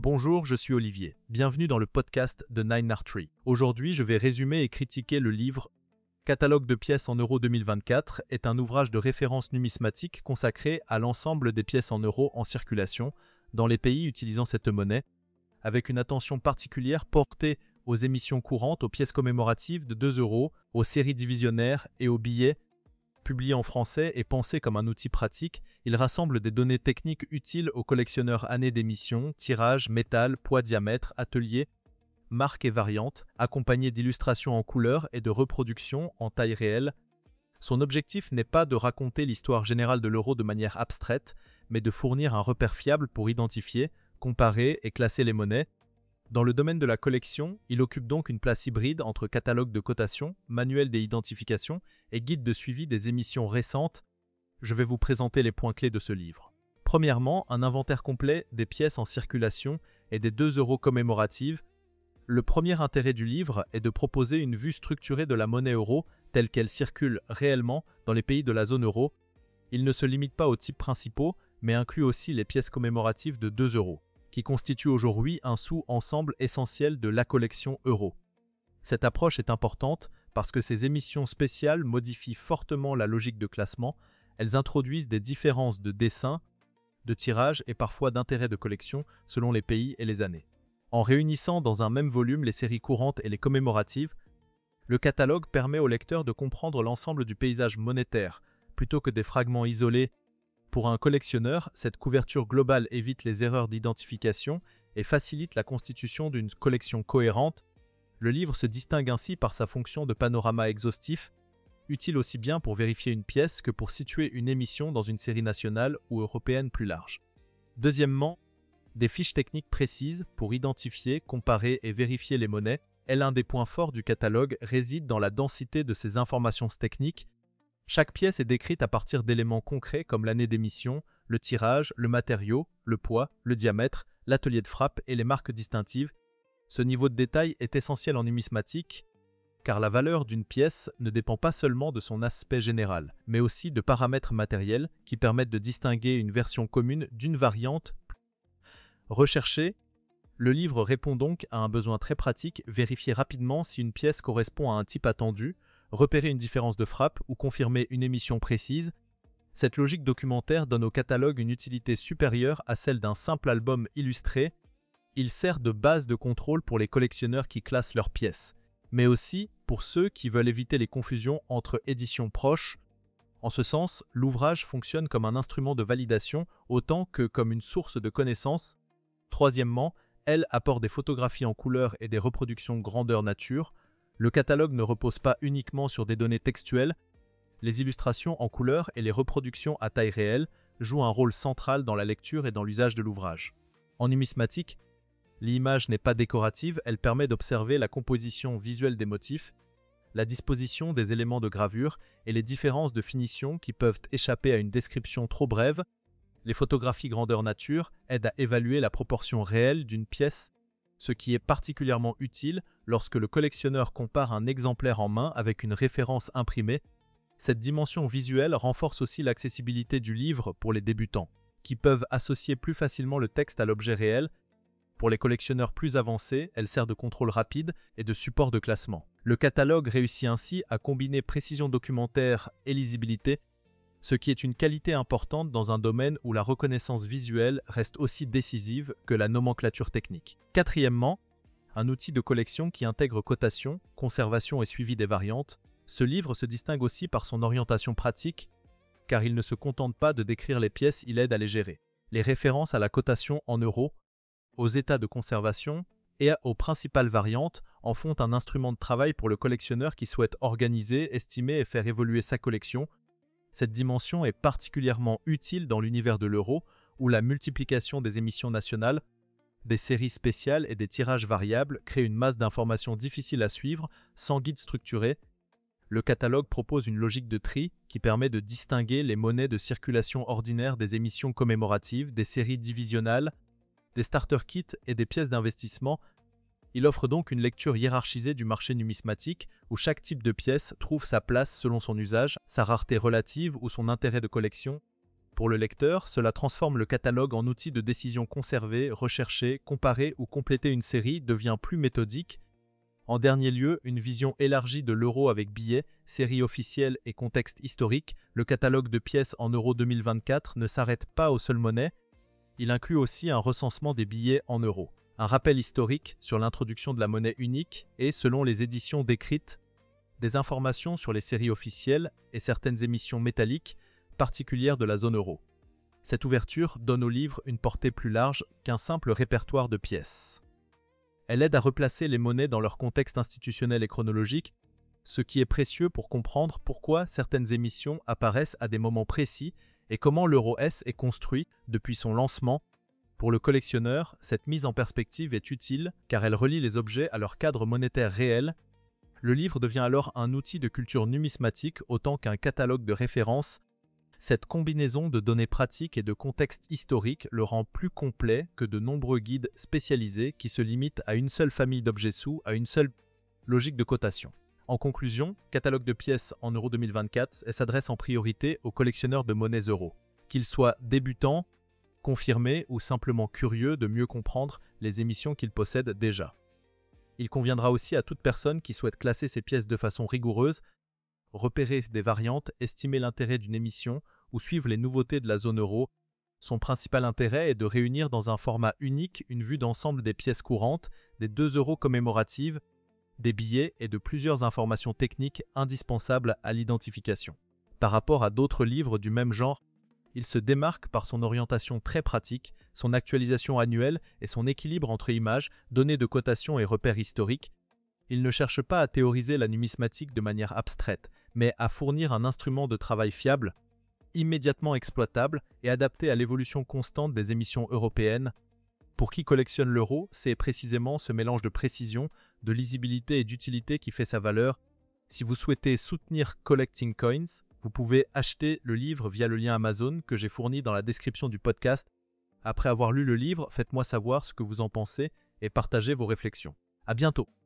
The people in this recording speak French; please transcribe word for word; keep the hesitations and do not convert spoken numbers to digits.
Bonjour, je suis Olivier. Bienvenue dans le podcast de Nine Art Tree. Aujourd'hui, je vais résumer et critiquer le livre Catalogue de pièces en euros deux mille vingt-quatre est un ouvrage de référence numismatique consacré à l'ensemble des pièces en euros en circulation dans les pays utilisant cette monnaie, avec une attention particulière portée aux émissions courantes, aux pièces commémoratives de deux euros, aux séries divisionnaires et aux billets. Publié en français et pensé comme un outil pratique, il rassemble des données techniques utiles aux collectionneurs années d'émission, tirage, métal, poids, diamètre, atelier, marques et variantes, accompagnées d'illustrations en couleurs et de reproductions en taille réelle. Son objectif n'est pas de raconter l'histoire générale de l'euro de manière abstraite, mais de fournir un repère fiable pour identifier, comparer et classer les monnaies. Dans le domaine de la collection, il occupe donc une place hybride entre catalogue de cotation, manuel des identifications et guide de suivi des émissions récentes. Je vais vous présenter les points clés de ce livre. Premièrement, un inventaire complet des pièces en circulation et des deux euros commémoratives. Le premier intérêt du livre est de proposer une vue structurée de la monnaie euro telle qu'elle circule réellement dans les pays de la zone euro. Il ne se limite pas aux types principaux, mais inclut aussi les pièces commémoratives de deux euros. Qui constitue aujourd'hui un sous-ensemble essentiel de la collection euro. Cette approche est importante parce que ces émissions spéciales modifient fortement la logique de classement, elles introduisent des différences de dessin, de tirage et parfois d'intérêt de collection selon les pays et les années. En réunissant dans un même volume les séries courantes et les commémoratives, le catalogue permet au lecteur de comprendre l'ensemble du paysage monétaire, plutôt que des fragments isolés. Pour un collectionneur, cette couverture globale évite les erreurs d'identification et facilite la constitution d'une collection cohérente. Le livre se distingue ainsi par sa fonction de panorama exhaustif, utile aussi bien pour vérifier une pièce que pour situer une émission dans une série nationale ou européenne plus large. Deuxièmement, des fiches techniques précises pour identifier, comparer et vérifier les monnaies. Et l'un des points forts du catalogue réside dans la densité de ces informations techniques. Chaque pièce est décrite à partir d'éléments concrets comme l'année d'émission, le tirage, le matériau, le poids, le diamètre, l'atelier de frappe et les marques distinctives. Ce niveau de détail est essentiel en numismatique, car la valeur d'une pièce ne dépend pas seulement de son aspect général, mais aussi de paramètres matériels qui permettent de distinguer une version commune d'une variante recherchée. Le livre répond donc à un besoin très pratique, vérifier rapidement si une pièce correspond à un type attendu, repérer une différence de frappe ou confirmer une émission précise. Cette logique documentaire donne au catalogue une utilité supérieure à celle d'un simple album illustré. Il sert de base de contrôle pour les collectionneurs qui classent leurs pièces, mais aussi pour ceux qui veulent éviter les confusions entre éditions proches. En ce sens, l'ouvrage fonctionne comme un instrument de validation autant que comme une source de connaissances. Troisièmement, elle apporte des photographies en couleur et des reproductions grandeur nature. Le catalogue ne repose pas uniquement sur des données textuelles. Les illustrations en couleur et les reproductions à taille réelle jouent un rôle central dans la lecture et dans l'usage de l'ouvrage. En numismatique, l'image n'est pas décorative, elle permet d'observer la composition visuelle des motifs, la disposition des éléments de gravure et les différences de finition qui peuvent échapper à une description trop brève. Les photographies grandeur nature aident à évaluer la proportion réelle d'une pièce, ce qui est particulièrement utile lorsque le collectionneur compare un exemplaire en main avec une référence imprimée. Cette dimension visuelle renforce aussi l'accessibilité du livre pour les débutants, qui peuvent associer plus facilement le texte à l'objet réel. Pour les collectionneurs plus avancés, elle sert de contrôle rapide et de support de classement. Le catalogue réussit ainsi à combiner précision documentaire et lisibilité, ce qui est une qualité importante dans un domaine où la reconnaissance visuelle reste aussi décisive que la nomenclature technique. Quatrièmement, un outil de collection qui intègre cotation, conservation et suivi des variantes. Ce livre se distingue aussi par son orientation pratique, car il ne se contente pas de décrire les pièces, il aide à les gérer. Les références à la cotation en euros, aux états de conservation et aux principales variantes en font un instrument de travail pour le collectionneur qui souhaite organiser, estimer et faire évoluer sa collection. Cette dimension est particulièrement utile dans l'univers de l'euro, où la multiplication des émissions nationales, des séries spéciales et des tirages variables crée une masse d'informations difficiles à suivre sans guide structuré. Le catalogue propose une logique de tri qui permet de distinguer les monnaies de circulation ordinaire des émissions commémoratives, des séries divisionales, des starter kits et des pièces d'investissement. Il offre donc une lecture hiérarchisée du marché numismatique où chaque type de pièce trouve sa place selon son usage, sa rareté relative ou son intérêt de collection. Pour le lecteur, cela transforme le catalogue en outil de décision conservé, rechercher, comparer ou compléter une série devient plus méthodique. En dernier lieu, une vision élargie de l'euro avec billets, séries officielles et contexte historique, le catalogue de pièces en euro deux mille vingt-quatre ne s'arrête pas aux seules monnaies, il inclut aussi un recensement des billets en euros, un rappel historique sur l'introduction de la monnaie unique et, selon les éditions décrites, des informations sur les séries officielles et certaines émissions métalliques particulières de la zone euro. Cette ouverture donne au livre une portée plus large qu'un simple répertoire de pièces. Elle aide à replacer les monnaies dans leur contexte institutionnel et chronologique, ce qui est précieux pour comprendre pourquoi certaines émissions apparaissent à des moments précis et comment l'euro S est construit depuis son lancement. Pour le collectionneur, cette mise en perspective est utile car elle relie les objets à leur cadre monétaire réel. Le livre devient alors un outil de culture numismatique autant qu'un catalogue de références. Cette combinaison de données pratiques et de contexte historique le rend plus complet que de nombreux guides spécialisés qui se limitent à une seule famille d'objets sous, à une seule logique de cotation. En conclusion, Catalogue de pièces en euro deux mille vingt-quatre s'adresse en priorité aux collectionneurs de monnaies euros, qu'ils soient débutants, confirmés ou simplement curieux de mieux comprendre les émissions qu'ils possèdent déjà. Il conviendra aussi à toute personne qui souhaite classer ses pièces de façon rigoureuse, repérer des variantes, estimer l'intérêt d'une émission ou suivre les nouveautés de la zone euro. Son principal intérêt est de réunir dans un format unique une vue d'ensemble des pièces courantes, des deux euros commémoratives, des billets et de plusieurs informations techniques indispensables à l'identification. Par rapport à d'autres livres du même genre, il se démarque par son orientation très pratique, son actualisation annuelle et son équilibre entre images, données de cotation et repères historiques. Il ne cherche pas à théoriser la numismatique de manière abstraite, mais à fournir un instrument de travail fiable, immédiatement exploitable et adapté à l'évolution constante des émissions européennes. Pour qui collectionne l'euro, c'est précisément ce mélange de précision, de lisibilité et d'utilité qui fait sa valeur. Si vous souhaitez soutenir Collecting Coins, vous pouvez acheter le livre via le lien Amazon que j'ai fourni dans la description du podcast. Après avoir lu le livre, faites-moi savoir ce que vous en pensez et partagez vos réflexions. À bientôt!